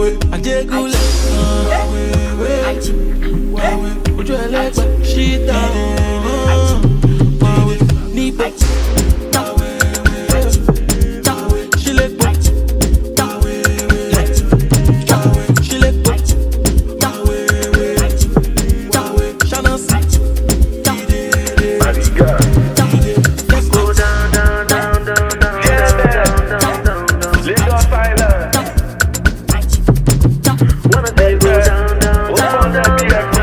way, I take good would you like she down? Need back. She let go. She let go. Shannon. Let's go down, down, down, down, down. Lagos Island. Wanna take go down, down, down, down,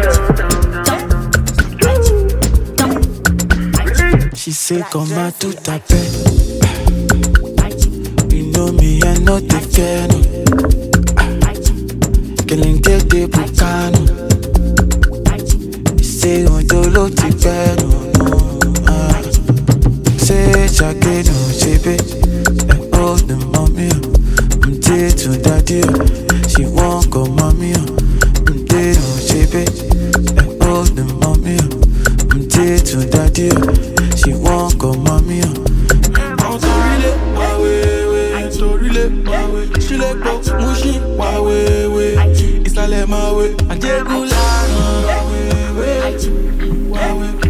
down. She say come out to tape. You know me, I know the fear. Killing the bucano. You say on your low to bed. Say jacket no shape. Oh the mommy, I'm dead to daddy. She won't go mommy. I'm dead no shape. Oh the mommy, I'm dead to daddy. She won't go mommy. I'm sorry, my way, sorry, my way. She let go, mushy, my way. It's not let my way. I take good, my way.